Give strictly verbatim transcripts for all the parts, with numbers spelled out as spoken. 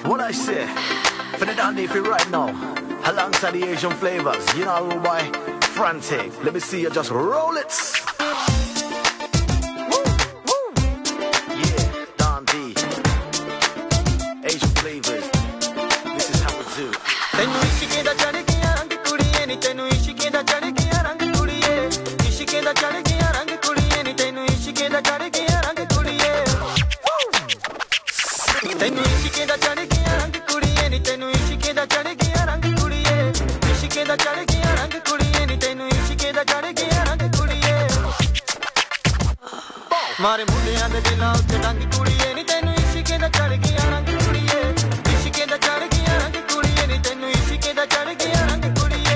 What I say? For the dandy for right now, alongside the Asian flavors, you know, boy, frantic. Let me see you just roll it. Woo, woo. Yeah, dandy, Asian flavors. This is how we do. Tenu ishike da chad gaya rang kudiye ni tenu ishike da chad gaya rang kudiye ishike da chad gaya rang kudiye ni tenu ishike da chad gaya rang kudiye tenu ishike da chad gaya rang kudiye ni tenu ishike da chad gaya rang kudiye ishike da chad gaya rang kudiye ni tenu ishike da chad gaya rang kudiye mare mundiyan de dilaं utte dang kudiye ni tenu ishike da chad gaya rang kudiye ishike da chad gaya rang kudiye ni tenu ishike da chad gaya rang kudiye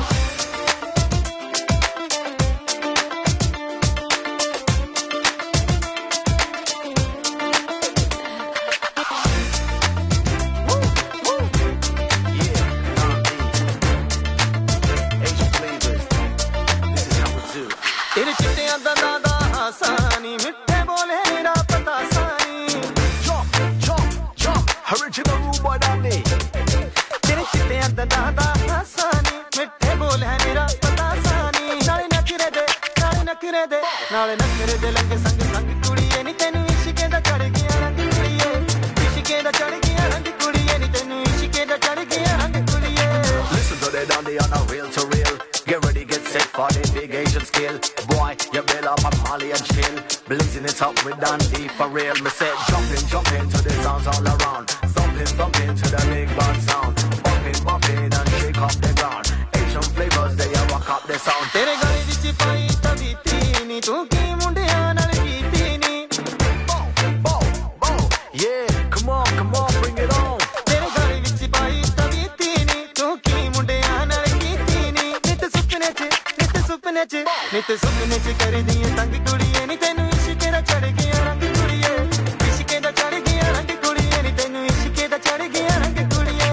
तेरे चिट्टियां दंदां दा आसानी मिठे बोले मेरा पता सानी Jump, jump, jump. Original rude boy dandy. तेरे चिट्टियां दंदां दा आसानी मिठे बोले मेरा पता सानी नाले नखरे दे नाले नखरे दे नाले नखरे दे लंगे संग संग कुड़िए नी तेनू इश्के दा चढ़ गया रंग कुड़िए इश्के दा चढ़ गया रंग कुड़िए नी तेनू इश्के दा चढ़ गया रंग कुड़िए Listen to the dandy on a real to real. Get ready, get set for the big Asian scale. Boy, you build up a Molly and chill. Blazing it up with dandy for real. Me said jumping, jumping to the sounds all around. Thumping, thumping to the big band sound. Bumping, bumping and shake up the ground. Asian flavors, they a rock up the sound. तेरे गाने विच पाई तबीती नी तू की मुंडियां नाल कीती नी Bow, bow, bow. Yeah, come on, come on, bring it on. तेरे गाने विच पाई तबीती नी तू की मुंडियां नाल कीती नी नित सुपने च नित सुपने च नित सुपने च कर दिए तंग कुड़िए नी तैनू इश्के दा चढ़ गया रंग कुड़िए इश्के दा चढ़ गया रंग कुड़िए नी तैनू इश्के दा चढ़ गया रंग कुड़िए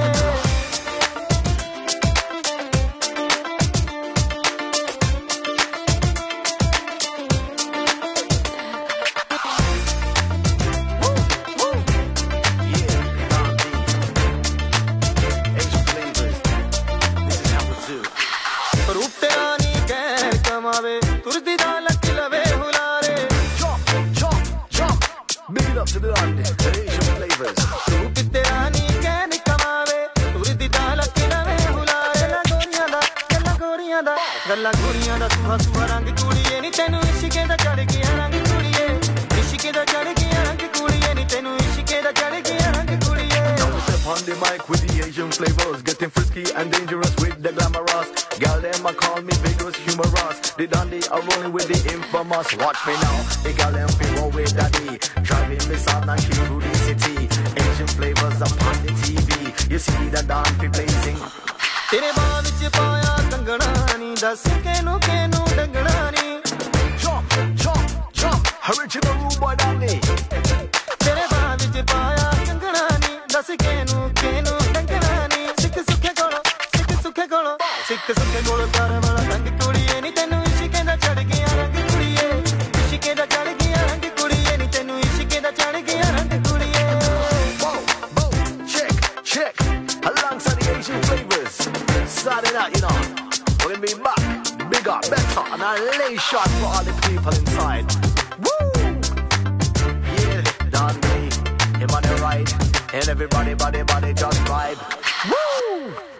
Yeah, dandy. Asian flavors. This is how we do. रूटेरा नी कहर कमावे तुरदी दा लक लवे हुलारे Jump, jump, jump. Big it up to the dandy. The Asian flavors. रूट तेरा नी कहर कमावे तुरदी दा लक लवे हुलारे गल्ला गोरियां दा गल्ला गोरियां दा गल्ला गोरियां दा सुहा सुहा रंग कुड़िए नी तैनू इश्के दा चढ़ गया रंग कुड़िए इश्के दा चढ़ गया रंग कुड़िए नी तैनू इश्के दा चढ़ गया रंग कुड़िए Now we step on the mic with the Asian flavors. Getting frisky and dangerous with the glamorous. Girl, them a call me vigorous, humorous. The dandy are rolling with the infamous. Watch me now, the girl them feel roll with daddy. Driving me south and she through the city. Asian flavors upon the T V. You see the dandy blazing. तेरे बाह विच पाया कंगना नी दस केनू केनू डंगना नी Jump, jump, jump. Original rude boy dandy. तेरे बाह विच पाया कंगना नी दस केनू केनू डंगना नी सिख सुखे कोलो सिख सुखे कोलो सिख सुखे कोलो प्यार वाला रंग कुड़िए नी तैनू इश्के दा चढ़ गया रंग कुड़िए इश्के दा चढ़ गया रंग कुड़िए नी तैनू इश्के दा चढ़ गया रंग कुड़िए Bow, bow, check, check. Alongside the Asian flavors. Starting out, you know. We're gonna be back, bigger, better, and I lay shot for all the people inside. Woo! Yeah, dandy. Him on the right, and everybody, body, body, just vibe. Woo!